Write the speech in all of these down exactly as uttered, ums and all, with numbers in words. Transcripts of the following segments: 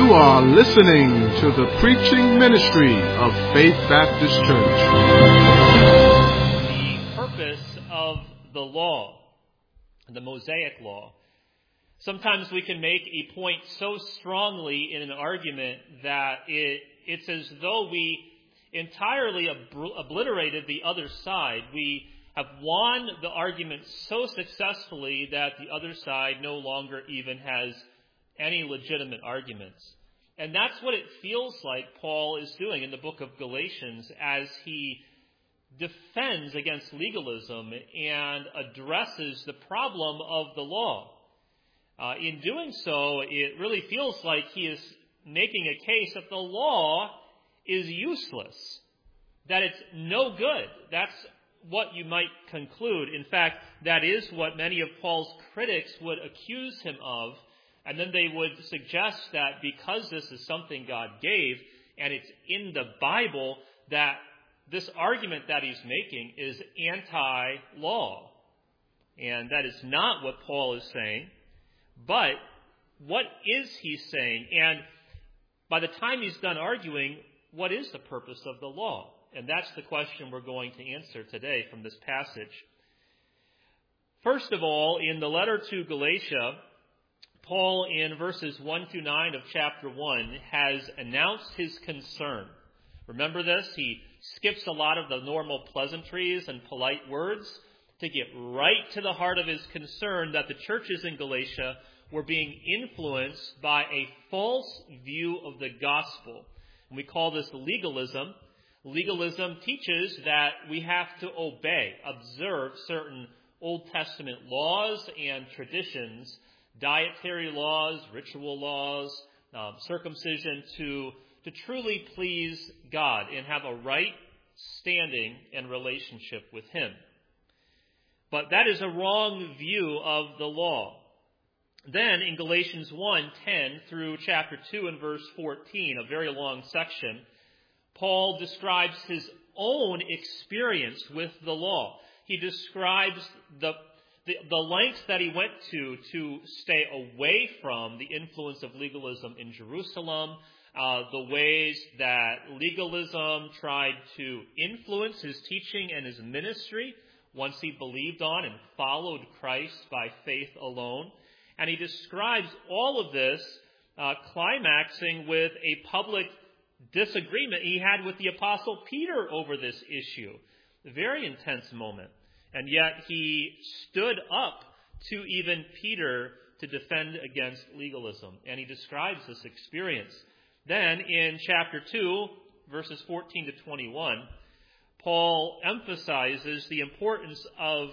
You are listening to the preaching ministry of Faith Baptist Church. The purpose of the law, the Mosaic law. Sometimes we can make a point so strongly in an argument that it, it's as though we entirely ob- obliterated the other side. We have won the argument so successfully that the other side no longer even has any legitimate arguments. And that's what it feels like Paul is doing in the book of Galatians as he defends against legalism and addresses the problem of the law. Uh, in doing so, it really feels like he is making a case that the law is useless, that it's no good. That's what you might conclude. In fact, that is what many of Paul's critics would accuse him of. And then they would suggest that because this is something God gave and it's in the Bible, that this argument that he's making is anti-law. And that is not what Paul is saying. But what is he saying? And by the time he's done arguing, what is the purpose of the law? And that's the question we're going to answer today from this passage. First of all, in the letter to Galatia, Paul, in verses one through nine of chapter one, has announced his concern. Remember this? He skips a lot of the normal pleasantries and polite words to get right to the heart of his concern that the churches in Galatia were being influenced by a false view of the gospel. And we call this legalism. Legalism teaches that we have to obey, observe certain Old Testament laws and traditions, dietary laws, ritual laws, um, circumcision, to, to truly please God and have a right standing and relationship with Him. But that is a wrong view of the law. Then in Galatians one ten through chapter two and verse fourteen, a very long section, Paul describes his own experience with the law. He describes the The, the lengths that he went to to stay away from the influence of legalism in Jerusalem, uh, the ways that legalism tried to influence his teaching and his ministry once he believed on and followed Christ by faith alone. And he describes all of this uh, climaxing with a public disagreement he had with the Apostle Peter over this issue. A very intense moment. And yet he stood up to even Peter to defend against legalism. And he describes this experience. Then in chapter two, verses fourteen to twenty-one, Paul emphasizes the importance of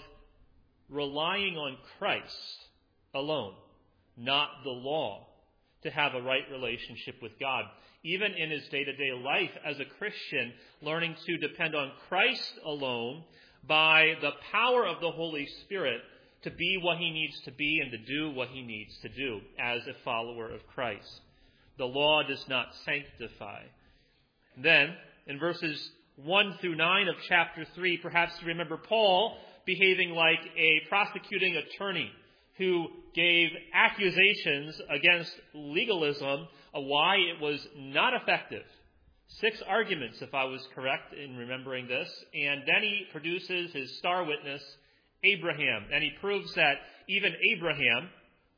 relying on Christ alone, not the law, to have a right relationship with God. Even in his day-to-day life as a Christian, learning to depend on Christ alone by the power of the Holy Spirit to be what he needs to be and to do what he needs to do as a follower of Christ. The law does not sanctify. Then, in verses one through nine of chapter three, perhaps you remember Paul behaving like a prosecuting attorney who gave accusations against legalism of why it was not effective. Six arguments, if I was correct in remembering this. And then he produces his star witness, Abraham. And he proves that even Abraham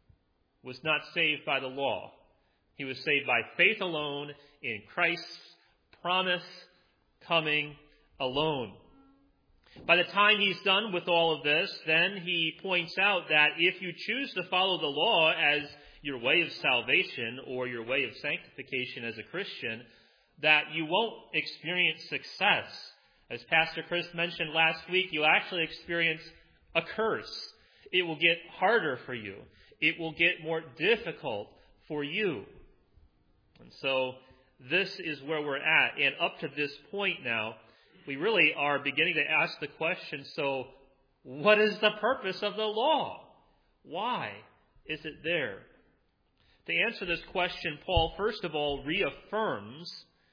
was not saved by the law. He was saved by faith alone in Christ's promise coming alone. By the time he's done with all of this, then he points out that if you choose to follow the law as your way of salvation or your way of sanctification as a Christian, that you won't experience success. As Pastor Chris mentioned last week, you'll actually experience a curse. It will get harder for you. It will get more difficult for you. And so this is where we're at. And up to this point now, we really are beginning to ask the question, so what is the purpose of the law? Why is it there? To answer this question, Paul first of all reaffirms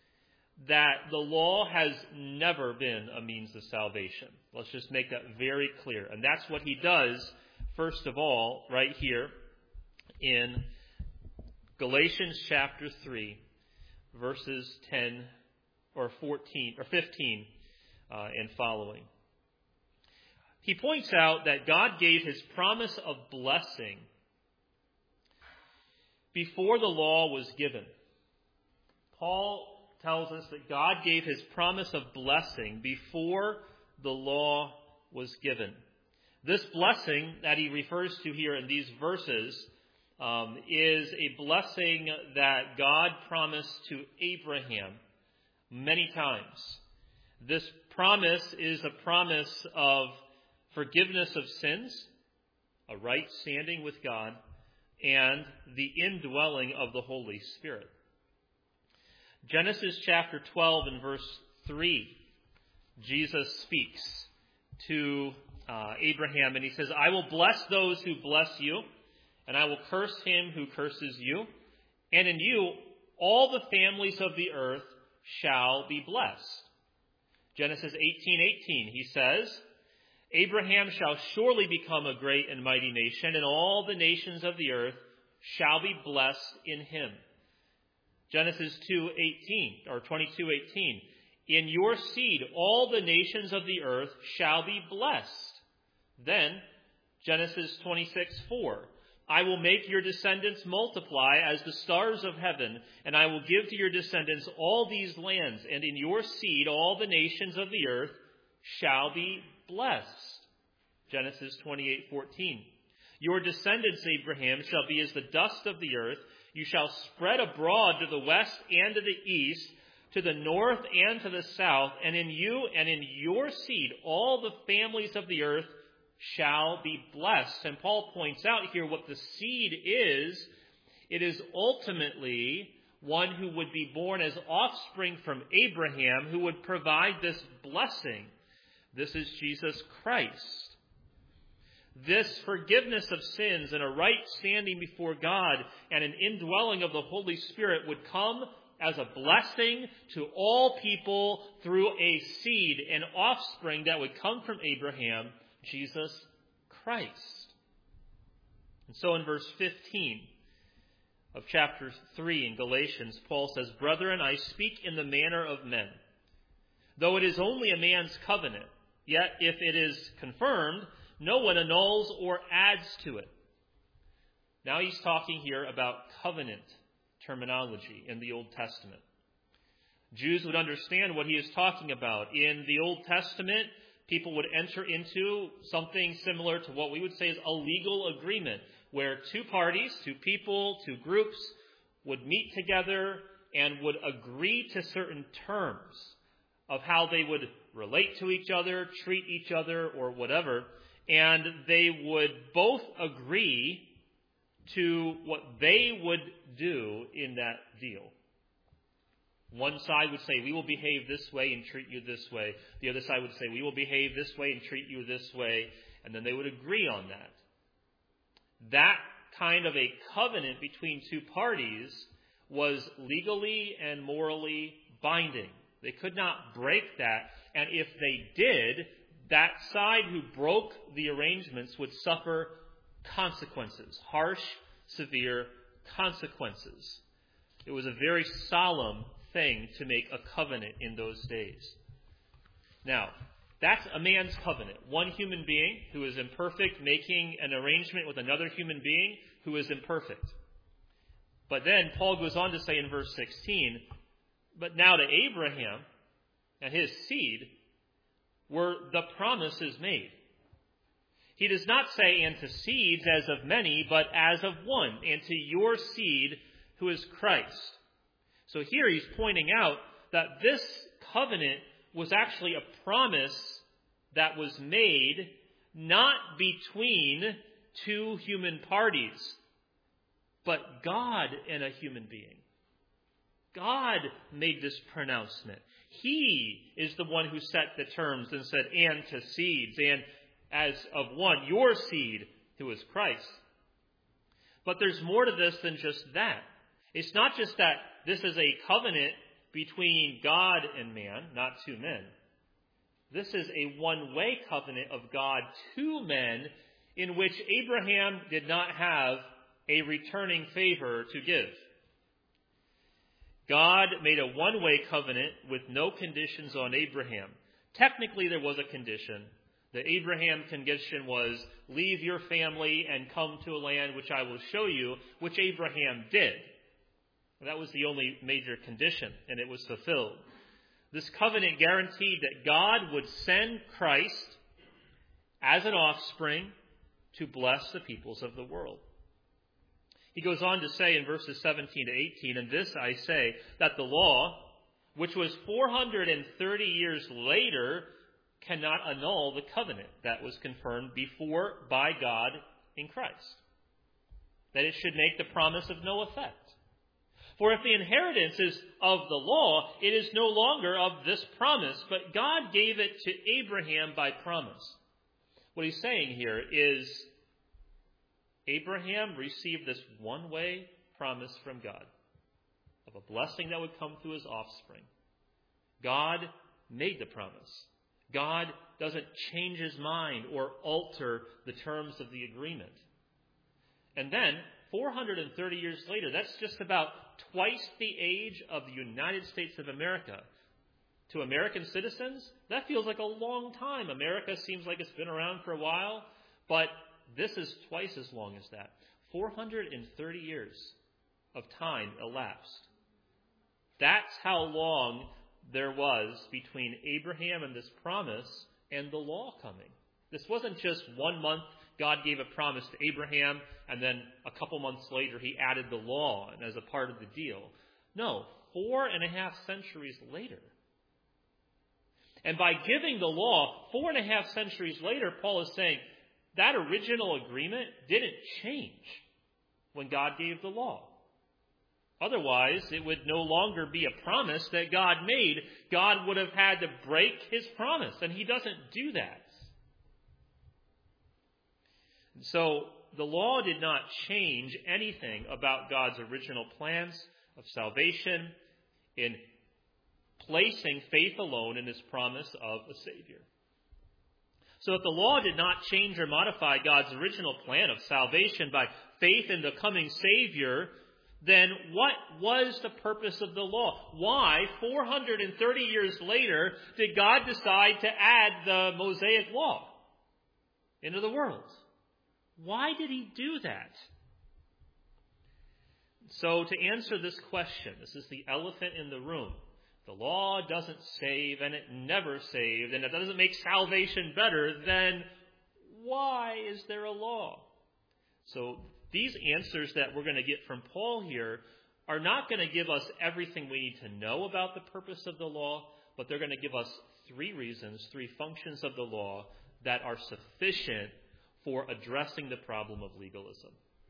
that the law has never been a means of salvation. Let's just make that very clear. And that's what he does, first of all, right here in Galatians chapter three, verses ten or fourteen or fifteen uh, and following. He points out that God gave his promise of blessing before the law was given. Paul tells us that God gave his promise of blessing before the law was given. This blessing that he refers to here in these verses um, is a blessing that God promised to Abraham many times. This promise is a promise of forgiveness of sins, a right standing with God, and the indwelling of the Holy Spirit. Genesis chapter twelve and verse three, Jesus speaks to uh, Abraham, and he says, I will bless those who bless you, and I will curse him who curses you, and in you all the families of the earth shall be blessed. Genesis eighteen eighteen, he says, Abraham shall surely become a great and mighty nation, and all the nations of the earth shall be blessed in him. Genesis two eighteen or twenty-two eighteen, in your seed all the nations of the earth shall be blessed. Then Genesis twenty-six four, I will make your descendants multiply as the stars of heaven, and I will give to your descendants all these lands, and in your seed all the nations of the earth shall be blessed. Genesis twenty-eight fourteen, your descendants, Abraham, shall be as the dust of the earth. You shall spread abroad to the west and to the east, to the north and to the south, and in you and in your seed all the families of the earth shall be blessed. And Paul points out here what the seed is. It is ultimately one who would be born as offspring from Abraham, who would provide this blessing. This is Jesus Christ. This forgiveness of sins and a right standing before God and an indwelling of the Holy Spirit would come as a blessing to all people through a seed, an offspring that would come from Abraham, Jesus Christ. And so in verse fifteen of chapter three in Galatians, Paul says, Brethren, I speak in the manner of men. Though it is only a man's covenant, yet if it is confirmed, no one annuls or adds to it. Now he's talking here about covenant terminology in the Old Testament. Jews would understand what he is talking about. In the Old Testament, people would enter into something similar to what we would say is a legal agreement, where two parties, two people, two groups would meet together and would agree to certain terms of how they would relate to each other, treat each other, or whatever. And they would both agree to what they would do in that deal. One side would say, we will behave this way and treat you this way. The other side would say, we will behave this way and treat you this way. And then they would agree on that. That kind of a covenant between two parties was legally and morally binding. They could not break that. And if they did, that side who broke the arrangements would suffer consequences, harsh, severe consequences. It was a very solemn thing to make a covenant in those days. Now, that's a man's covenant. One human being who is imperfect making an arrangement with another human being who is imperfect. But then Paul goes on to say in verse sixteen, but now to Abraham and his seed were the promises made. He does not say, and to seeds as of many, but as of one, and to your seed who is Christ. So here he's pointing out that this covenant was actually a promise that was made not between two human parties, but God and a human being. God made this pronouncement. He is the one who set the terms and said, and to seeds, and as of one, your seed, who is Christ. But there's more to this than just that. It's not just that this is a covenant between God and man, not two men. This is a one-way covenant of God to men in which Abraham did not have a returning favor to give. God made a one-way covenant with no conditions on Abraham. Technically, there was a condition. The Abraham condition was, leave your family and come to a land which I will show you, which Abraham did. That was the only major condition, and it was fulfilled. This covenant guaranteed that God would send Christ as an offspring to bless the peoples of the world. He goes on to say in verses seventeen to eighteen, and this I say, that the law, which was four hundred thirty years later, cannot annul the covenant that was confirmed before by God in Christ. That it should make the promise of no effect. For if the inheritance is of the law, it is no longer of this promise, but God gave it to Abraham by promise. What he's saying here is Abraham received this one-way promise from God of a blessing that would come through his offspring. God made the promise. God doesn't change his mind or alter the terms of the agreement. And then, four hundred thirty years later, that's just about twice the age of the United States of America. To American citizens, that feels like a long time. America seems like it's been around for a while, but this is twice as long as that. four hundred thirty years of time elapsed. That's how long there was between Abraham and this promise and the law coming. This wasn't just one month God gave a promise to Abraham, and then a couple months later he added the law and as a part of the deal. No, four and a half centuries later. And by giving the law, four and a half centuries later, Paul is saying that original agreement didn't change when God gave the law. Otherwise, it would no longer be a promise that God made. God would have had to break his promise, and he doesn't do that. So the law did not change anything about God's original plans of salvation in placing faith alone in his promise of a Savior. So if the law did not change or modify God's original plan of salvation by faith in the coming Savior, then what was the purpose of the law? Why, four hundred thirty years later, did God decide to add the Mosaic law into the world? Why did he do that? So to answer this question, this is the elephant in the room. The law doesn't save, and it never saved, and it doesn't make salvation better, then why is there a law? So these answers that we're going to get from Paul here are not going to give us everything we need to know about the purpose of the law, but they're going to give us three reasons, three functions of the law that are sufficient for addressing the problem of legalism.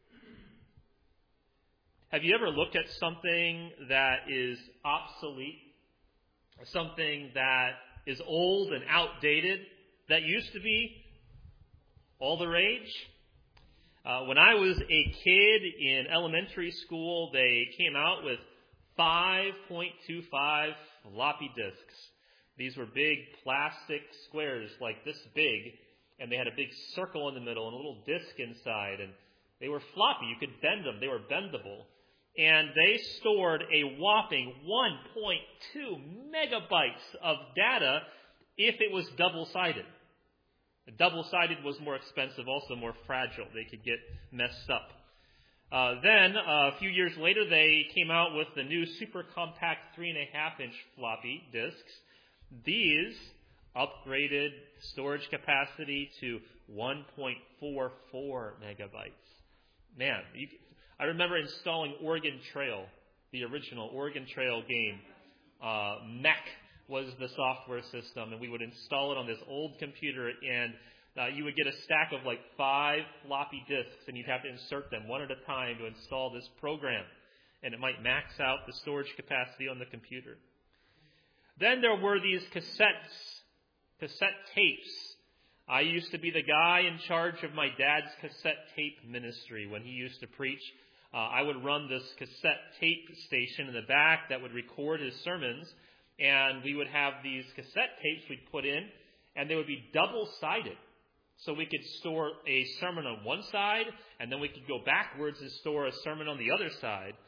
Have you ever looked at something that is obsolete, something that is old and outdated, that used to be all the rage? Uh, when I was a kid in elementary school, they came out with five point two five floppy disks. These were big plastic squares like this big, and they had a big circle in the middle and a little disc inside, and they were floppy. You could bend them. They were bendable. And they stored a whopping one point two megabytes of data if it was double-sided. Double-sided was more expensive, also more fragile. They could get messed up. Uh, then, uh, a few years later, they came out with the new super compact three and a half inch floppy disks. These upgraded storage capacity to one point four four megabytes. Man, you, I remember installing Oregon Trail, the original Oregon Trail game. Uh, M E C was the software system, and we would install it on this old computer, and uh, you would get a stack of like five floppy disks, and you'd have to insert them one at a time to install this program, and it might max out the storage capacity on the computer. Then there were these cassettes, cassette tapes. I used to be the guy in charge of my dad's cassette tape ministry when he used to preach. Uh, I would run this cassette tape station in the back that would record his sermons, and we would have these cassette tapes we'd put in, and they would be double-sided. So we could store a sermon on one side, and then we could go backwards and store a sermon on the other side.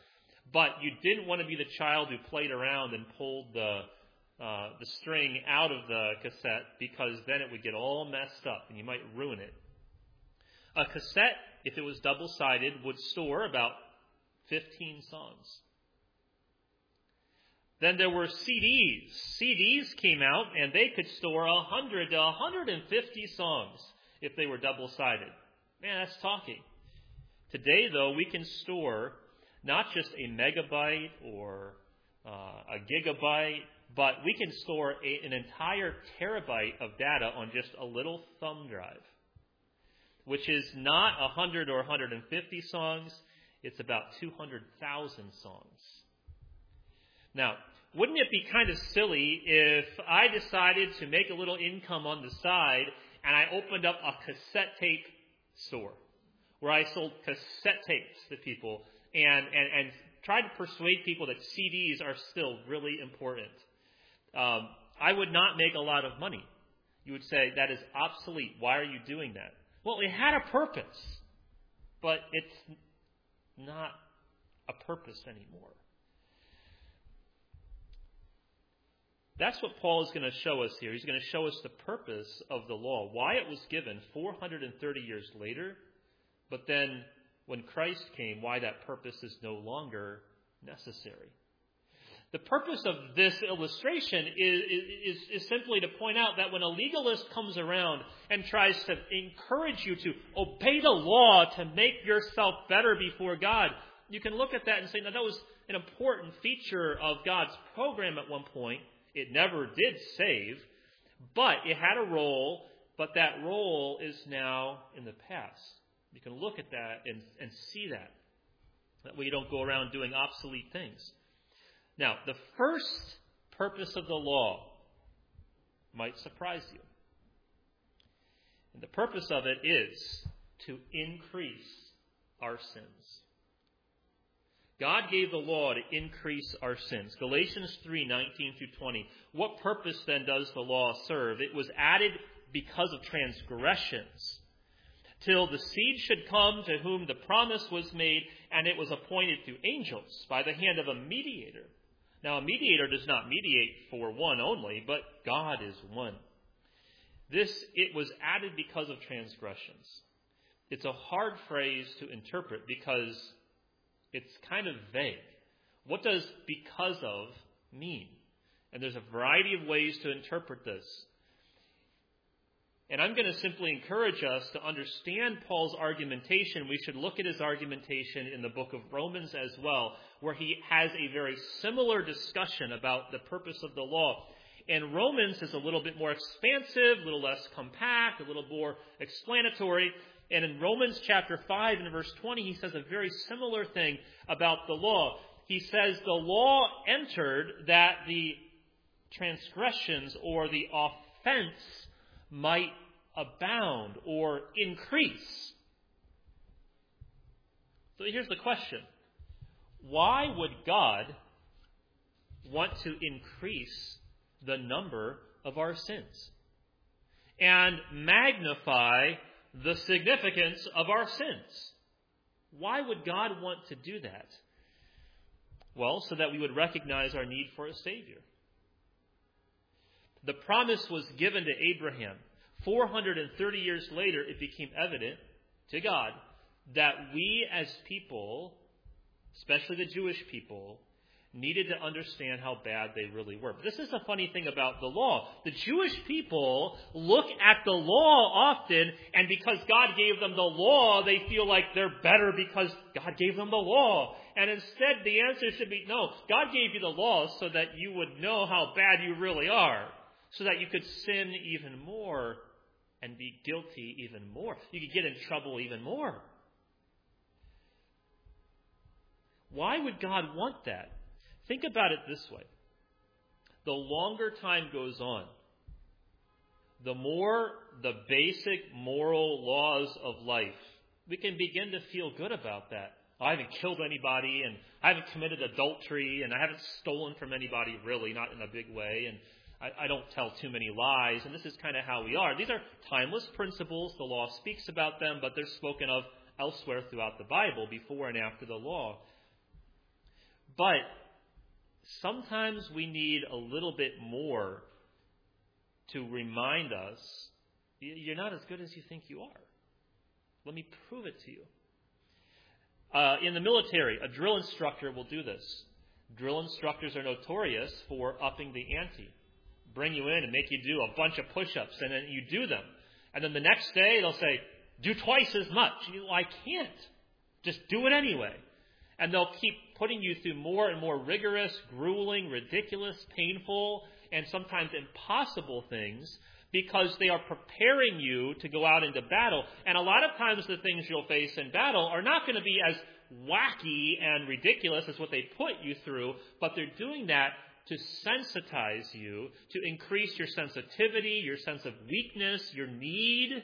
But you didn't want to be the child who played around and pulled the uh, the string out of the cassette, because then it would get all messed up and you might ruin it. A cassette, if it was double-sided, would store about fifteen songs. Then there were C Ds. C Ds came out and they could store one hundred to one hundred fifty songs if they were double-sided. Man, that's talking. Today, though, we can store not just a megabyte or uh, a gigabyte, but we can store a, an entire terabyte of data on just a little thumb drive, which is not one hundred or one hundred fifty songs. It's about two hundred thousand songs. Now, wouldn't it be kind of silly if I decided to make a little income on the side and I opened up a cassette tape store where I sold cassette tapes to people and, and, and tried to persuade people that C Ds are still really important? Um, I would not make a lot of money. You would say, that is obsolete. Why are you doing that? Well, it had a purpose, but it's not a purpose anymore. That's what Paul is going to show us here. He's going to show us the purpose of the law, why it was given four hundred thirty years later, but then when Christ came, why that purpose is no longer necessary. The purpose of this illustration is, is, is simply to point out that when a legalist comes around and tries to encourage you to obey the law to make yourself better before God, you can look at that and say, now that was an important feature of God's program at one point. It never did save, but it had a role, but that role is now in the past. You can look at that and, and see that. That way you don't go around doing obsolete things. Now, the first purpose of the law might surprise you. And the purpose of it is to increase our sins. God gave the law to increase our sins. Galatians three, nineteen through twenty. What purpose then does the law serve? It was added because of transgressions, till the seed should come to whom the promise was made, and it was appointed through angels by the hand of a mediator. Now, a mediator does not mediate for one only, but God is one. This, it was added because of transgressions. It's a hard phrase to interpret because it's kind of vague. What does because of mean? And there's a variety of ways to interpret this. And I'm going to simply encourage us to understand Paul's argumentation. We should look at his argumentation in the book of Romans as well, where he has a very similar discussion about the purpose of the law. And Romans is a little bit more expansive, a little less compact, a little more explanatory. And in Romans chapter five and verse twenty, he says a very similar thing about the law. He says the law entered that the transgressions or the offense might abound or increase. So here's the question. Why would God want to increase the number of our sins and magnify the significance of our sins? Why would God want to do that? Well, so that we would recognize our need for a Savior. The promise was given to Abraham. four hundred thirty years later, it became evident to God that we as people, especially the Jewish people, needed to understand how bad they really were. But this is the funny thing about the law. The Jewish people look at the law often, and because God gave them the law, they feel like they're better because God gave them the law. And instead, the answer should be, no, God gave you the law so that you would know how bad you really are, so that you could sin even more and be guilty even more. You could get in trouble even more. Why would God want that? Think about it this way. The longer time goes on, the more the basic moral laws of life, we can begin to feel good about that. I haven't killed anybody, and I haven't committed adultery, and I haven't stolen from anybody, really, not in a big way, and I, I don't tell too many lies, and this is kind of how we are. These are timeless principles. The law speaks about them, but they're spoken of elsewhere throughout the Bible, before and after the law. But sometimes we need a little bit more to remind us, you're not as good as you think you are. Let me prove it to you. Uh, in the military, a drill instructor will do this. Drill instructors are notorious for upping the ante. Bring you in and make you do a bunch of push-ups, and then you do them. And then the next day, they'll say, do twice as much. You know, I can't. Just do it anyway. And they'll keep putting you through more and more rigorous, grueling, ridiculous, painful, and sometimes impossible things because they are preparing you to go out into battle. And a lot of times the things you'll face in battle are not going to be as wacky and ridiculous as what they put you through, but they're doing that to sensitize you, to increase your sensitivity, your sense of weakness, your need,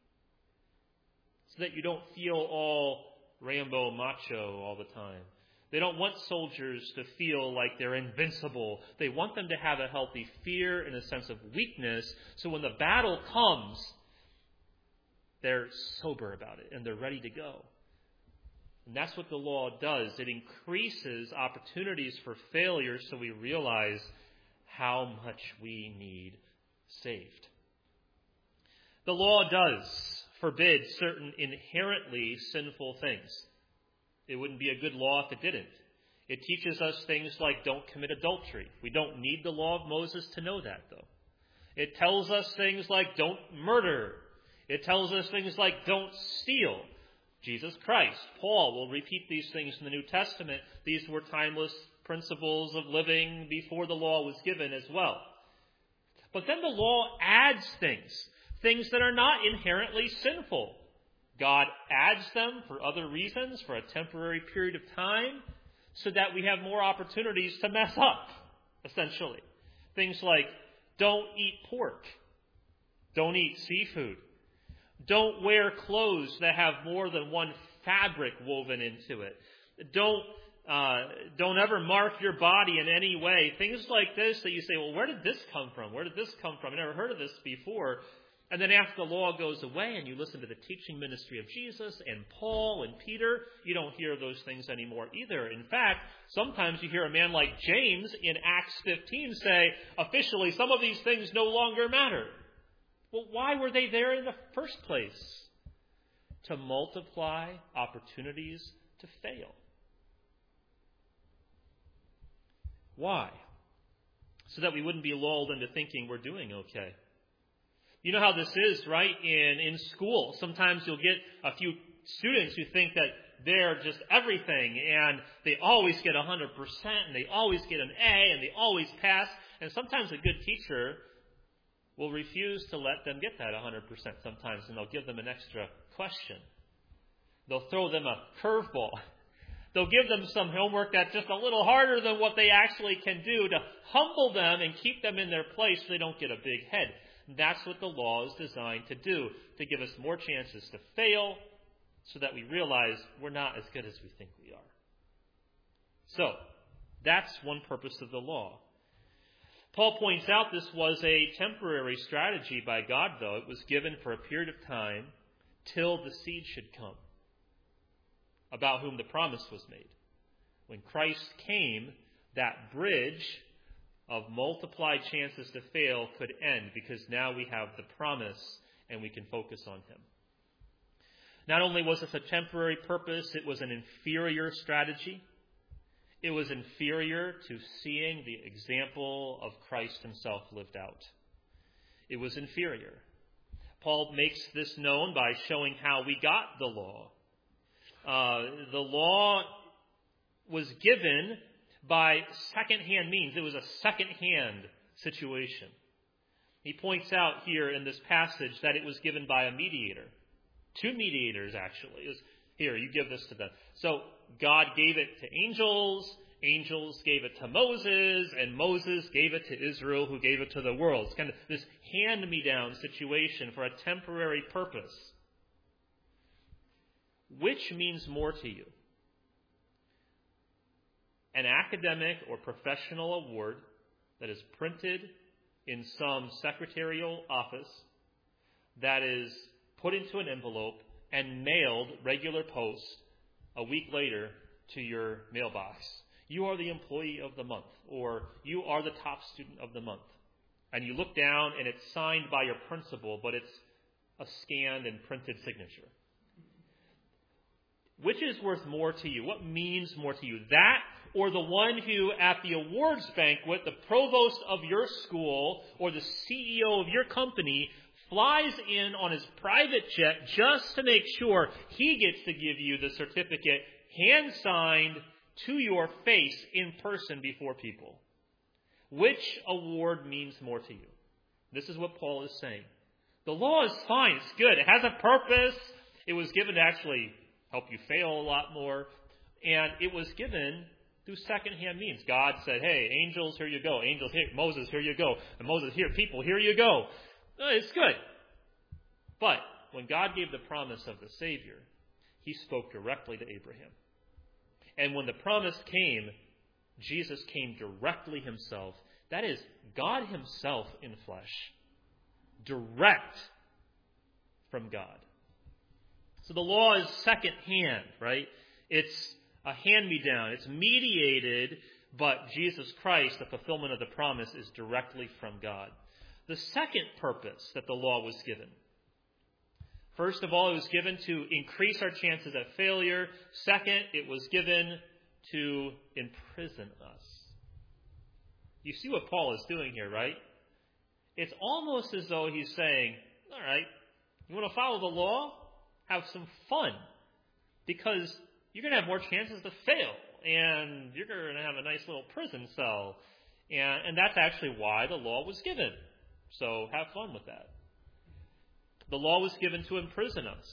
so that you don't feel all Rambo macho all the time. They don't want soldiers to feel like they're invincible. They want them to have a healthy fear and a sense of weakness, so when the battle comes, they're sober about it and they're ready to go. And that's what the law does. It increases opportunities for failure so we realize how much we need saved. The law does forbid certain inherently sinful things. It wouldn't be a good law if it didn't. It teaches us things like don't commit adultery. We don't need the law of Moses to know that, though. It tells us things like don't murder. It tells us things like don't steal. Jesus Christ, Paul will repeat these things in the New Testament. These were timeless principles of living before the law was given as well. But then the law adds things, things that are not inherently sinful. God adds them for other reasons, for a temporary period of time, so that we have more opportunities to mess up, essentially. Things like don't eat pork, don't eat seafood, don't wear clothes that have more than one fabric woven into it. Don't uh, don't ever mark your body in any way. Things like this that you say, well, where did this come from? Where did this come from? I never heard of this before. And then after the law goes away and you listen to the teaching ministry of Jesus and Paul and Peter, you don't hear those things anymore either. In fact, sometimes you hear a man like James in Acts fifteen say, officially, some of these things no longer matter. Well, why were they there in the first place? To multiply opportunities to fail. Why? So that we wouldn't be lulled into thinking we're doing okay. You know how this is, right? In, in school, sometimes you'll get a few students who think that they're just everything and they always get one hundred percent and they always get an A and they always pass. And sometimes a good teacher will refuse to let them get that one hundred percent sometimes, and they'll give them an extra question. They'll throw them a curveball. They'll give them some homework that's just a little harder than what they actually can do to humble them and keep them in their place so they don't get a big head. That's what the law is designed to do, to give us more chances to fail so that we realize we're not as good as we think we are. So, that's one purpose of the law. Paul points out this was a temporary strategy by God, though. It was given for a period of time till the seed should come, about whom the promise was made. When Christ came, that bridge of multiplied chances to fail could end, because now we have the promise and we can focus on Him. Not only was this a temporary purpose, it was an inferior strategy. It was inferior to seeing the example of Christ Himself lived out. It was inferior. Paul makes this known by showing how we got the law. Uh, the law was given by second-hand means. It was a second-hand situation. He points out here in this passage that it was given by a mediator. Two mediators, actually. It was, here, you give this to them. So God gave it to angels, angels gave it to Moses, and Moses gave it to Israel, who gave it to the world. It's kind of this hand-me-down situation for a temporary purpose. Which means more to you? An academic or professional award that is printed in some secretarial office, that is put into an envelope and mailed regular post a week later to your mailbox. You are the employee of the month, or you are the top student of the month. And you look down and it's signed by your principal, but it's a scanned and printed signature. Which is worth more to you? What means more to you? That or the one who at the awards banquet, the provost of your school or the C E O of your company flies in on his private jet just to make sure he gets to give you the certificate hand-signed to your face in person before people? Which award means more to you? This is what Paul is saying. The law is fine. It's good. It has a purpose. It was given to actually help you fail a lot more. And it was given through secondhand means. God said, hey, angels, here you go. Angels, here. Moses, here you go. And Moses, here. People, here you go. It's good. But when God gave the promise of the Savior, he spoke directly to Abraham. And when the promise came, Jesus came directly himself. That is, God himself in flesh. Direct from God. So the law is second hand, right? It's a hand-me-down. It's mediated, but Jesus Christ, the fulfillment of the promise, is directly from God. The second purpose that the law was given. First of all, it was given to increase our chances at failure. Second, it was given to imprison us. You see what Paul is doing here, right? It's almost as though he's saying, all right, you want to follow the law? Have some fun. Because you're going to have more chances to fail. And you're going to have a nice little prison cell. And, and that's actually why the law was given. So have fun with that. The law was given to imprison us.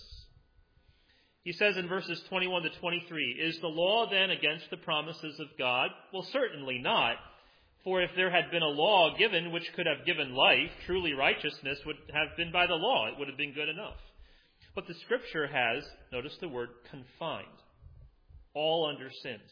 He says in verses twenty-one to twenty-three, is the law then against the promises of God? Well, certainly not. For if there had been a law given which could have given life, truly righteousness would have been by the law. It would have been good enough. But the Scripture has, notice the word, confined all under sins.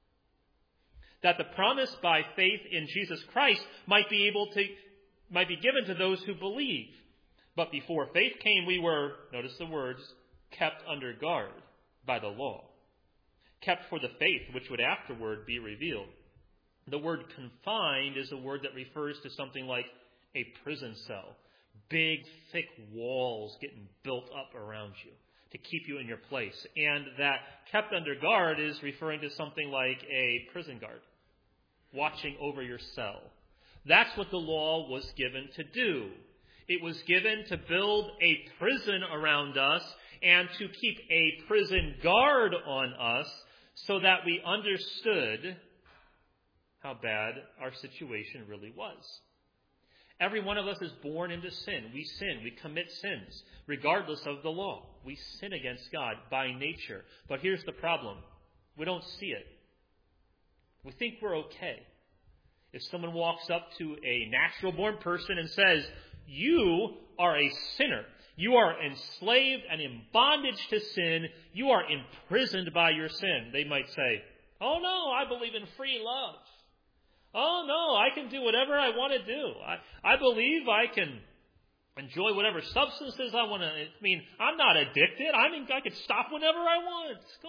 That the promise by faith in Jesus Christ might be able to, might be given to those who believe. But before faith came, we were, notice the words, kept under guard by the law. Kept for the faith which would afterward be revealed. The word confined is a word that refers to something like a prison cell. Big, thick walls getting built up around you to keep you in your place. And that kept under guard is referring to something like a prison guard watching over your cell. That's what the law was given to do. It was given to build a prison around us and to keep a prison guard on us so that we understood how bad our situation really was. Every one of us is born into sin. We sin. We commit sins, regardless of the law. We sin against God by nature. But here's the problem. We don't see it. We think we're okay. If someone walks up to a natural-born person and says, you are a sinner. You are enslaved and in bondage to sin. You are imprisoned by your sin. They might say, oh no, I believe in free love. Oh no, I can do whatever I want to do. I, I believe I can enjoy whatever substances I want to. I mean, I'm not addicted. I mean, I could stop whenever I want. Go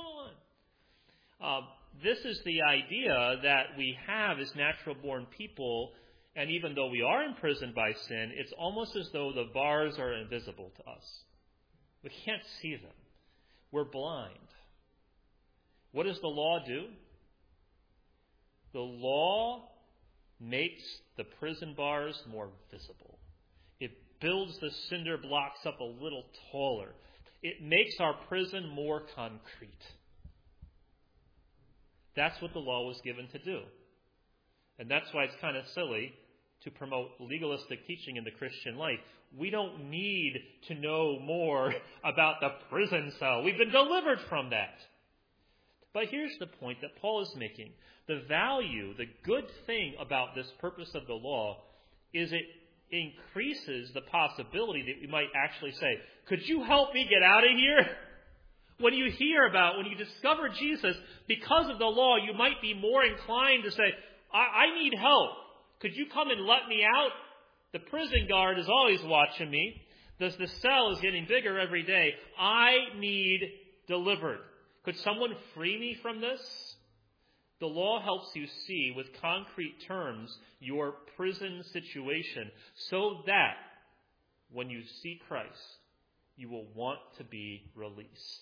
on. Uh, this is the idea that we have as natural-born people. And even though we are imprisoned by sin, it's almost as though the bars are invisible to us. We can't see them. We're blind. What does the law do? The law makes the prison bars more visible. It builds the cinder blocks up a little taller. It makes our prison more concrete. That's what the law was given to do. And that's why it's kind of silly to promote legalistic teaching in the Christian life. We don't need to know more about the prison cell. We've been delivered from that. But here's the point that Paul is making. The value, the good thing about this purpose of the law is it increases the possibility that we might actually say, could you help me get out of here? When you hear about, when you discover Jesus, because of the law, you might be more inclined to say, I, I need help. Could you come and let me out? The prison guard is always watching me. The, the cell is getting bigger every day. I need delivered. Could someone free me from this? The law helps you see with concrete terms your prison situation so that when you see Christ, you will want to be released.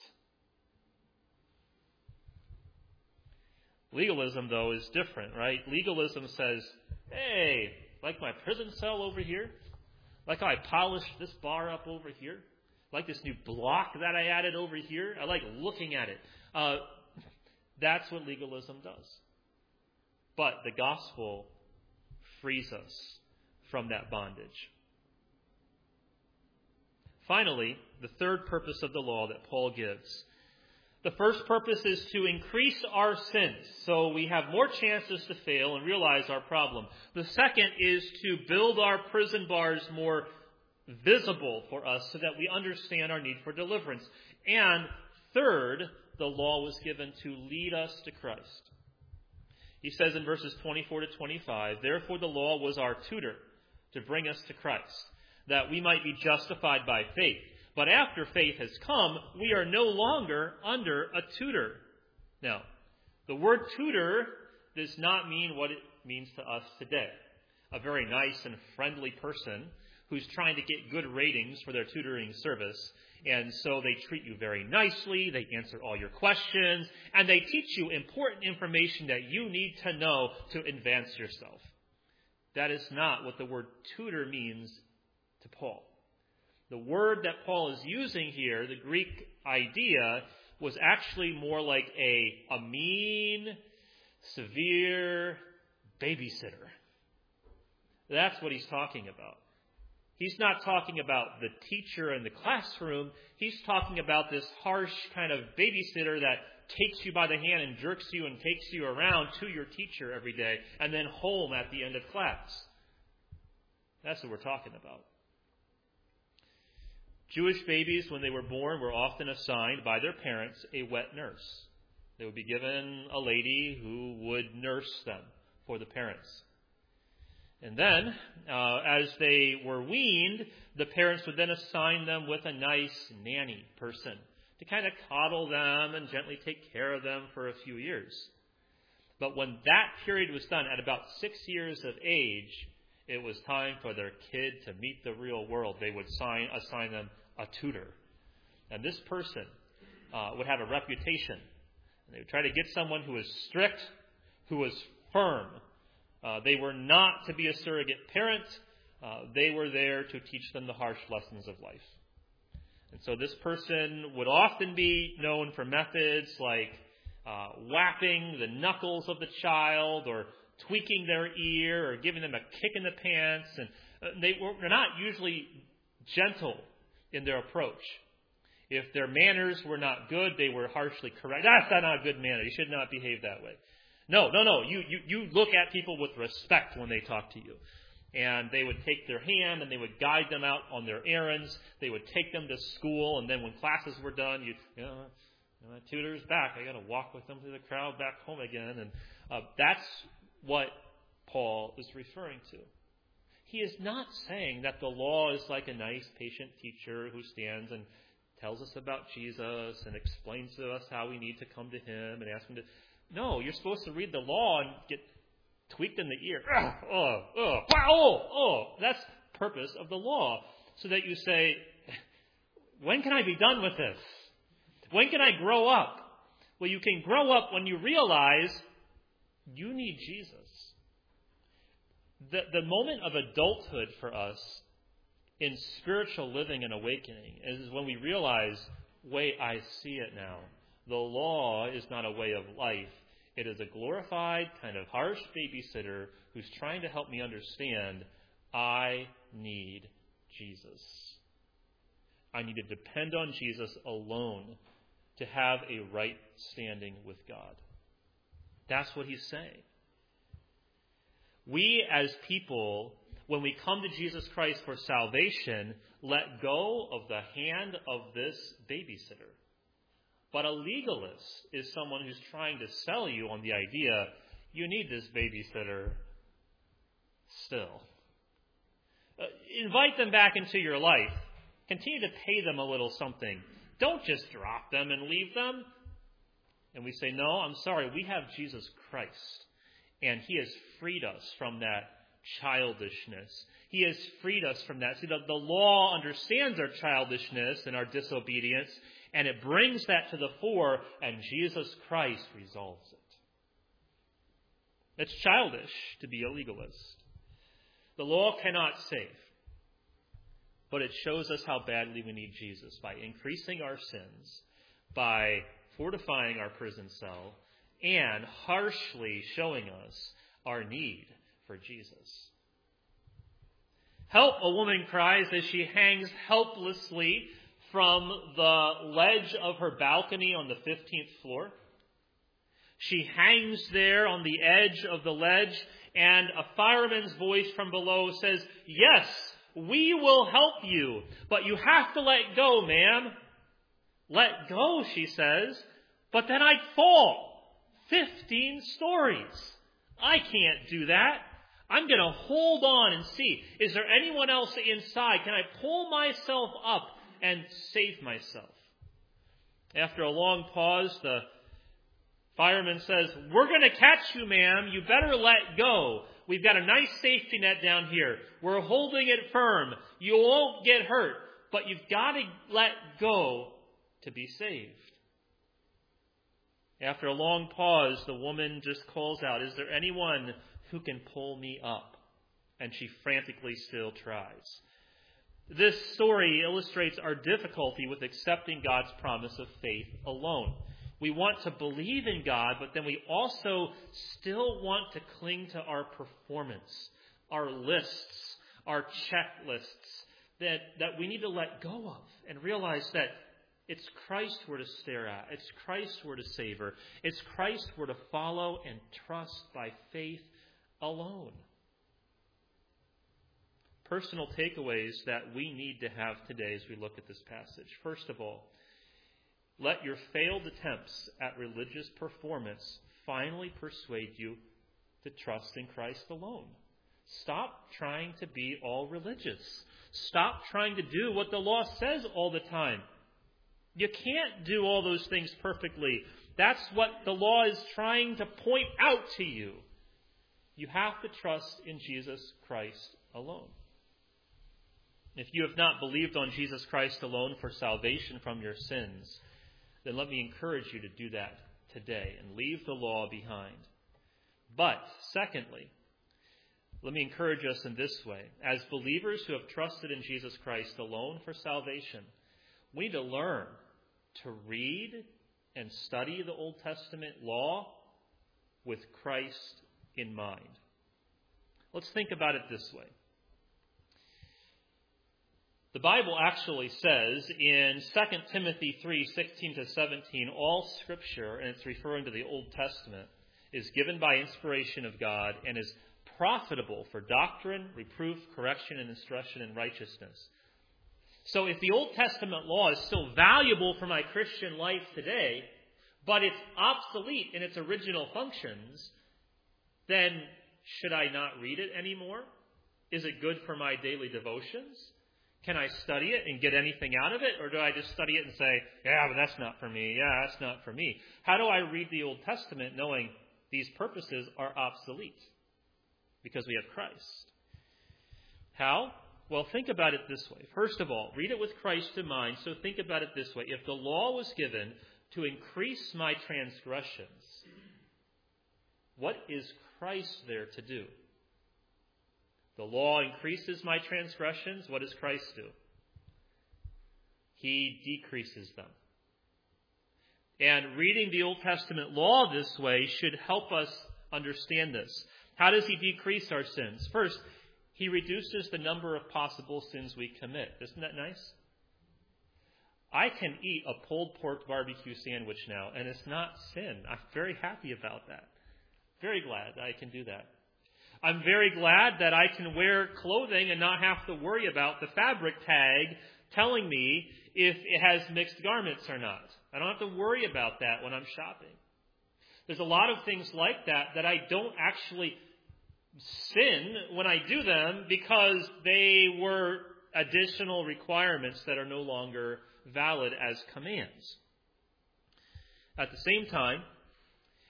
Legalism, though, is different, right? Legalism says, hey, like my prison cell over here? Like how I polished this bar up over here? Like this new block that I added over here? I like looking at it. Uh, that's what legalism does. But the gospel frees us from that bondage. Finally, the third purpose of the law that Paul gives. The first purpose is to increase our sins, so we have more chances to fail and realize our problem. The second is to build our prison bars more visible for us so that we understand our need for deliverance. And third, the law was given to lead us to Christ. He says in verses twenty-four to twenty-five, therefore the law was our tutor to bring us to Christ, that we might be justified by faith. But after faith has come, we are no longer under a tutor. Now, the word tutor does not mean what it means to us today. A very nice and friendly person who's trying to get good ratings for their tutoring service. And so they treat you very nicely, they answer all your questions, and they teach you important information that you need to know to advance yourself. That is not what the word tutor means to Paul. The word that Paul is using here, the Greek idea, was actually more like a, a mean, severe babysitter. That's what he's talking about. He's not talking about the teacher in the classroom. He's talking about this harsh kind of babysitter that takes you by the hand and jerks you and takes you around to your teacher every day and then home at the end of class. That's what we're talking about. Jewish babies, when they were born, were often assigned by their parents a wet nurse. They would be given a lady who would nurse them for the parents. And then, uh, as they were weaned, the parents would then assign them with a nice nanny person to kind of coddle them and gently take care of them for a few years. But when that period was done, at about six years of age, it was time for their kid to meet the real world. They would sign, assign them a tutor. And this person uh, would have a reputation. And they would try to get someone who was strict, who was firm. Uh, they were not to be a surrogate parent. Uh, they were there to teach them the harsh lessons of life. And so this person would often be known for methods like uh, whapping the knuckles of the child or tweaking their ear or giving them a kick in the pants. And uh, they were they're not usually gentle in their approach. If their manners were not good, they were harshly correct. That's not a good manner. You should not behave that way. No, no, no. You, you, you look at people with respect when they talk to you. And they would take their hand and they would guide them out on their errands. They would take them to school. And then when classes were done, you, you know, my tutor's back. I got to walk with them through the crowd back home again. And uh, that's what Paul is referring to. He is not saying that the law is like a nice, patient teacher who stands and tells us about Jesus and explains to us how we need to come to him and ask him to... No, you're supposed to read the law and get tweaked in the ear. Oh, oh, oh, oh. That's the purpose of the law. So that you say, when can I be done with this? When can I grow up? Well, you can grow up when you realize you need Jesus. The, the moment of adulthood for us in spiritual living and awakening is when we realize, wait, I see it now. The law is not a way of life. It is a glorified, kind of harsh babysitter who's trying to help me understand I need Jesus. I need to depend on Jesus alone to have a right standing with God. That's what he's saying. We as people, when we come to Jesus Christ for salvation, let go of the hand of this babysitter. But a legalist is someone who's trying to sell you on the idea, you need this babysitter still. Uh, invite them back into your life. Continue to pay them a little something. Don't just drop them and leave them. And we say, no, I'm sorry, we have Jesus Christ. And he has freed us from that childishness. He has freed us from that. See, the, the law understands our childishness and our disobedience, and it brings that to the fore, and Jesus Christ resolves it. It's childish to be a legalist. The law cannot save, but it shows us how badly we need Jesus by increasing our sins, by fortifying our prison cell, and harshly showing us our need for Jesus. Help, a woman cries as she hangs helplessly from the ledge of her balcony on the fifteenth floor. She hangs there on the edge of the ledge, and a fireman's voice from below says, "Yes, we will help you, but you have to let go, ma'am." "Let go," she says, "but then I'd fall fifteen stories. I can't do that. I'm going to hold on and see. Is there anyone else inside? Can I pull myself up and save myself?" After a long pause, the fireman says, "We're going to catch you, ma'am. You better let go. We've got a nice safety net down here. We're holding it firm. You won't get hurt, but you've got to let go to be saved." After a long pause, the woman just calls out, "Is there anyone who can pull me up?" And she frantically still tries. This story illustrates our difficulty with accepting God's promise of faith alone. We want to believe in God, but then we also still want to cling to our performance, our lists, our checklists that, that we need to let go of and realize that it's Christ we're to stare at. It's Christ we're to savor. It's Christ we're to follow and trust by faith alone. Personal takeaways that we need to have today as we look at this passage. First of all, let your failed attempts at religious performance finally persuade you to trust in Christ alone. Stop trying to be all religious. Stop trying to do what the law says all the time. You can't do all those things perfectly. That's what the law is trying to point out to you. You have to trust in Jesus Christ alone. If you have not believed on Jesus Christ alone for salvation from your sins, then let me encourage you to do that today and leave the law behind. But, secondly, let me encourage us in this way. As believers who have trusted in Jesus Christ alone for salvation, we need to learn to read and study the Old Testament law with Christ in mind. Let's think about it this way. The Bible actually says in Second Timothy three, sixteen to seventeen, all Scripture, and it's referring to the Old Testament, is given by inspiration of God and is profitable for doctrine, reproof, correction, and instruction in righteousness. So if the Old Testament law is still valuable for my Christian life today, but it's obsolete in its original functions, then should I not read it anymore? Is it good for my daily devotions? Can I study it and get anything out of it? Or do I just study it and say, yeah, but that's not for me. Yeah, that's not for me. How do I read the Old Testament knowing these purposes are obsolete? Because we have Christ. How? Well, think about it this way. First of all, read it with Christ in mind. So think about it this way. If the law was given to increase my transgressions, what is Christ there to do? The law increases my transgressions. What does Christ do? He decreases them. And reading the Old Testament law this way should help us understand this. How does he decrease our sins? First, he reduces the number of possible sins we commit. Isn't that nice? I can eat a pulled pork barbecue sandwich now, and it's not sin. I'm very happy about that. Very glad that I can do that. I'm very glad that I can wear clothing and not have to worry about the fabric tag telling me if it has mixed garments or not. I don't have to worry about that when I'm shopping. There's a lot of things like that that I don't actually sin when I do them because they were additional requirements that are no longer valid as commands. At the same time,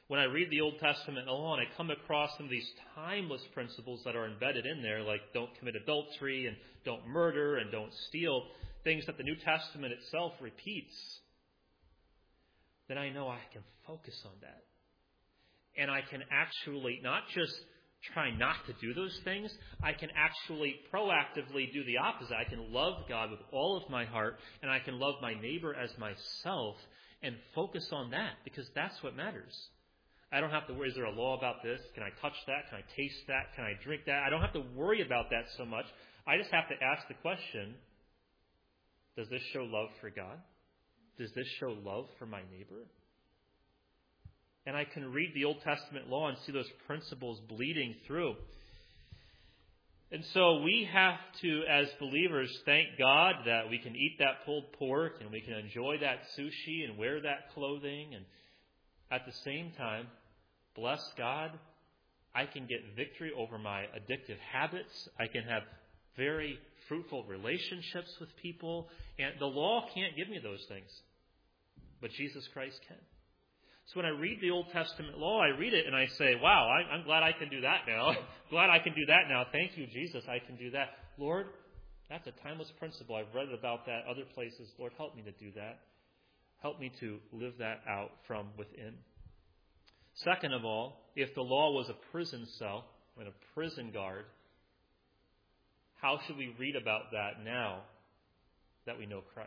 When I read the Old Testament law and I come across some of these timeless principles that are embedded in there, like don't commit adultery and don't murder and don't steal, things that the New Testament itself repeats, then I know I can focus on that. And I can actually not just try not to do those things, I can actually proactively do the opposite. I can love God with all of my heart, and I can love my neighbor as myself and focus on that, because that's what matters. I don't have to worry, is there a law about this? Can I touch that? Can I taste that? Can I drink that? I don't have to worry about that so much. I just have to ask the question, does this show love for God? Does this show love for my neighbor? And I can read the Old Testament law and see those principles bleeding through. And so we have to, as believers, thank God that we can eat that pulled pork and we can enjoy that sushi and wear that clothing. And at the same time, bless God, I can get victory over my addictive habits. I can have very fruitful relationships with people. And the law can't give me those things, but Jesus Christ can. So when I read the Old Testament law, I read it and I say, wow, I, I'm glad I can do that now. Glad I can do that now. Thank you, Jesus, I can do that. Lord, that's a timeless principle. I've read about that other places. Lord, help me to do that. Help me to live that out from within. Second of all, if the law was a prison cell and a prison guard, how should we read about that now that we know Christ?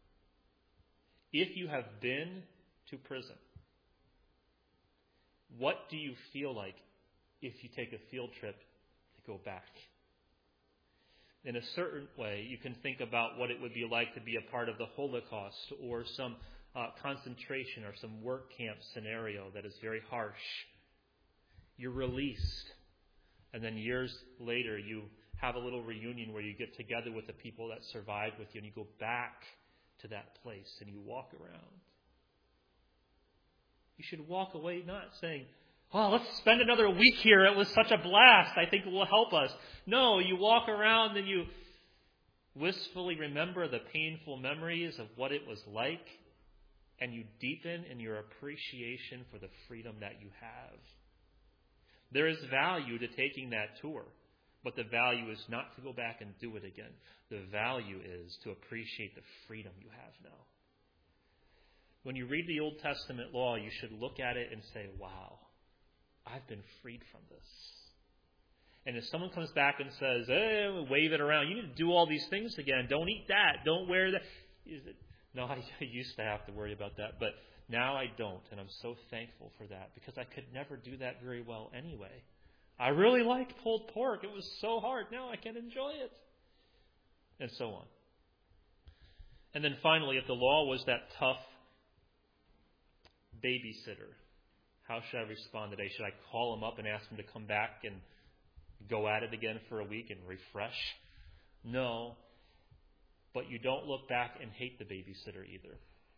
If you have been to prison, what do you feel like if you take a field trip to go back? In a certain way, you can think about what it would be like to be a part of the Holocaust or some uh, concentration or some work camp scenario that is very harsh. You're released, and then years later you have a little reunion where you get together with the people that survived with you, and you go back to that place and you walk around. You should walk away not saying, oh, let's spend another week here. It was such a blast. I think it will help us. No, you walk around and you wistfully remember the painful memories of what it was like, and you deepen in your appreciation for the freedom that you have. There is value to taking that tour, but the value is not to go back and do it again. The value is to appreciate the freedom you have now. When you read the Old Testament law, you should look at it and say, wow, I've been freed from this. And if someone comes back and says, hey, wave it around, you need to do all these things again. Don't eat that. Don't wear that. Is it? No, I used to have to worry about that, but now I don't. And I'm so thankful for that, because I could never do that very well anyway. I really liked pulled pork. It was so hard. Now I can enjoy it. And so on. And then finally, if the law was that tough babysitter, how should I respond today? Should I call him up and ask him to come back and go at it again for a week and refresh? No, but you don't look back and hate the babysitter either.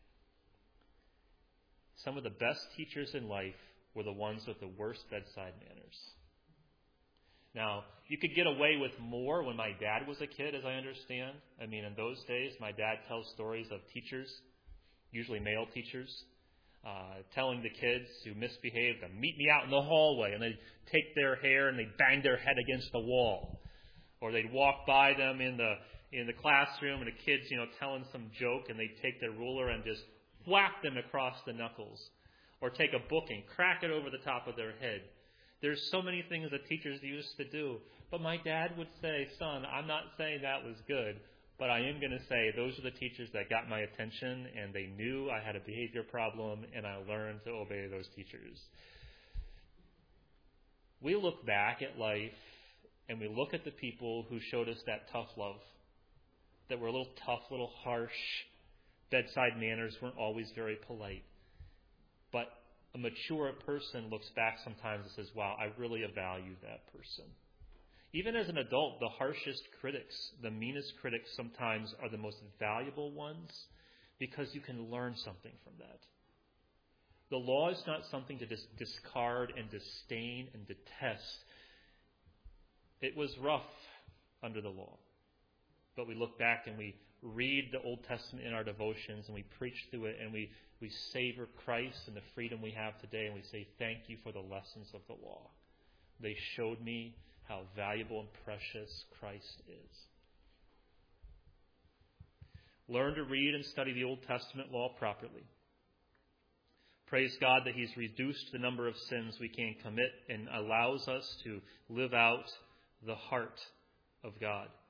Some of the best teachers in life were the ones with the worst bedside manners. Now, you could get away with more when my dad was a kid, as I understand. I mean, in those days, my dad tells stories of teachers, usually male teachers, Uh, telling the kids who misbehaved to meet me out in the hallway, and they'd take their hair and they'd bang their head against the wall. Or they'd walk by them in the in the classroom, and the kids, you know, telling some joke, and they'd take their ruler and just whack them across the knuckles. Or take a book and crack it over the top of their head. There's so many things that teachers used to do. But my dad would say, son, I'm not saying that was good, but I am going to say those are the teachers that got my attention, and they knew I had a behavior problem, and I learned to obey those teachers. We look back at life, and we look at the people who showed us that tough love, that were a little tough, a little harsh. Bedside manners weren't always very polite. But a mature person looks back sometimes and says, wow, I really value that person. Even as an adult, the harshest critics, the meanest critics sometimes are the most valuable ones, because you can learn something from that. The law is not something to just discard and disdain and detest. It was rough under the law, but we look back and we read the Old Testament in our devotions and we preach through it and we, we savor Christ and the freedom we have today, and we say, thank you for the lessons of the law. They showed me how valuable and precious Christ is. Learn to read and study the Old Testament law properly. Praise God that He's reduced the number of sins we can commit and allows us to live out the heart of God.